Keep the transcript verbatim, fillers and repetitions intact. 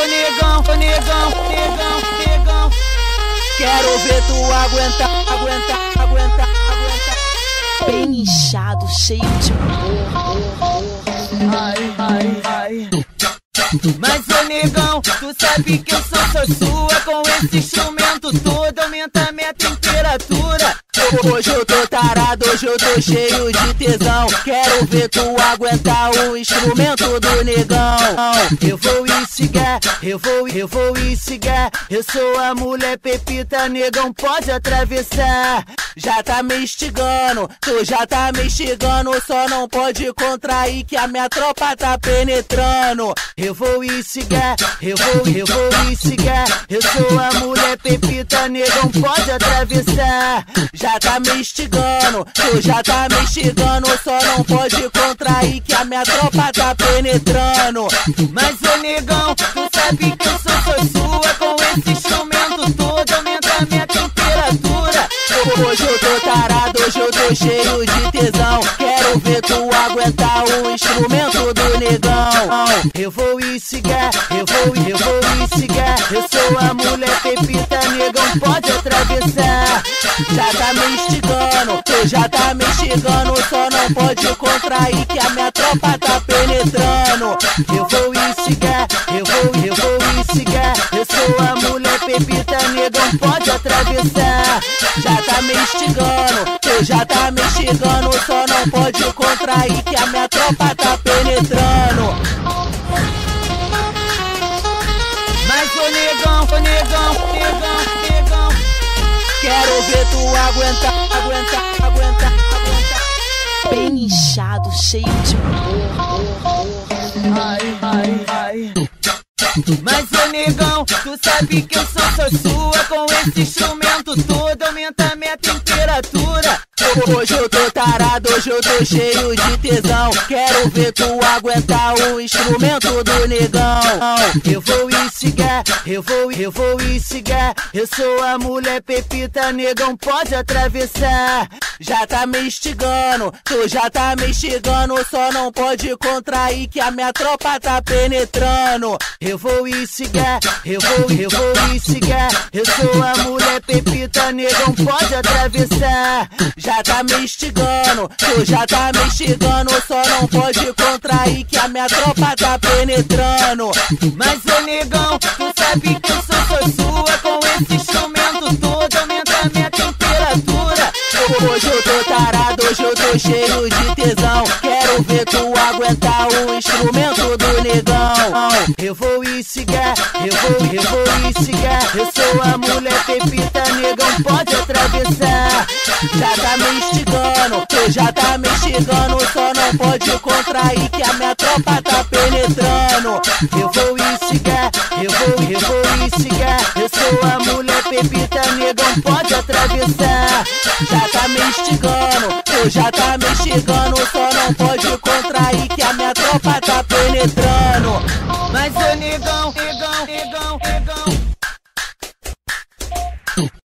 ô negão, ô negão, negão, negão. Quero ver tu aguentar, aguentar, aguentar, aguentar. Bem inchado, cheio de cor. Ai, ai, ai. Mas ô negão, tu sabe que eu sou só sua. Com esse instrumento todo aumenta minha temperatura. Hoje eu tô tarado, hoje eu tô cheio de tesão. Quero ver tu aguentar o instrumento do negão. Eu vou instigar, eu vou, eu vou instigar. Eu sou a mulher Pepita, negão pode atravessar. Já tá me instigando, tu já tá me instigando. Só não pode contrair que a minha tropa tá penetrando. Eu vou instigar, eu vou, eu vou instigar. Eu sou a mulher Pepita, negão pode atravessar. Já tá me instigando, tu já tá me instigando. Só não pode contrair que a minha tropa tá penetrando. Mas ô negão, tu sabe que eu sou só sua. Com esse instrumento todo aumenta minha temperatura. Hoje eu tô tarado, hoje eu tô cheio de tesão. Quero ver tu aguentar o instrumento do negão. Eu vou instigar, eu vou, eu vou instigar. Eu sou a mulher Pepita, negão pode atravessar. Já tá me instigando, tu já tá me instigando. Só não pode contrair que a minha tropa tá penetrando. Eu vou instigar, eu vou, eu vou instigar. Eu sou a mulher Pepita, negão pode atravessar. Já tá me instigando, tu já tá me instigando. Só não pode contrair que a minha tropa tá penetrando. Mas ô negão, ô negão, negão, negão. Quero ver tu aguentar, aguentar, aguentar, aguentar. Bem inchado, cheio de cor. Ai, ai, ai. Mas ô negão, tu sabe que eu sou só sua. Com esse instrumento todo aumenta minha temperatura. Hoje eu tô tarado, hoje eu tô cheio de tesão. Quero ver tu aguentar o instrumento do negão. Eu vou instigar, eu vou, eu vou instigar. Eu sou a mulher Pepita, negão pode atravessar. Já tá me instigando, tu já tá me instigando. Só não pode contrair que a minha tropa tá penetrando. Eu vou instigar, eu vou, eu vou instigar. Eu sou a mulher Pepita, negão pode atravessar. Já tá me instigando, tu já tá me instigando. Só não pode contrair que a minha tropa tá penetrando. Mas ô negão, tu sabe que eu sou só sua. Com esse instrumento todo aumenta minha temperatura. Hoje eu tô tarado, hoje eu tô cheio de tesão. Quero ver tu aguentar o instrumento do negão. Eu vou instigar, eu vou, eu vou instigar. Eu sou a mulher Pepita, negão pode atravessar. Já tá me instigando, tu já tá me instigando. Só não pode contrair que a minha tropa tá penetrando. Eu vou instigar, eu vou, eu vou instigar. Eu sou a mulher Pepita, negão pode atravessar. Já tá me instigando, tu já tá me instigando. Só não pode contrair que a minha tropa tá penetrando. Mas ô negão, negão, negão.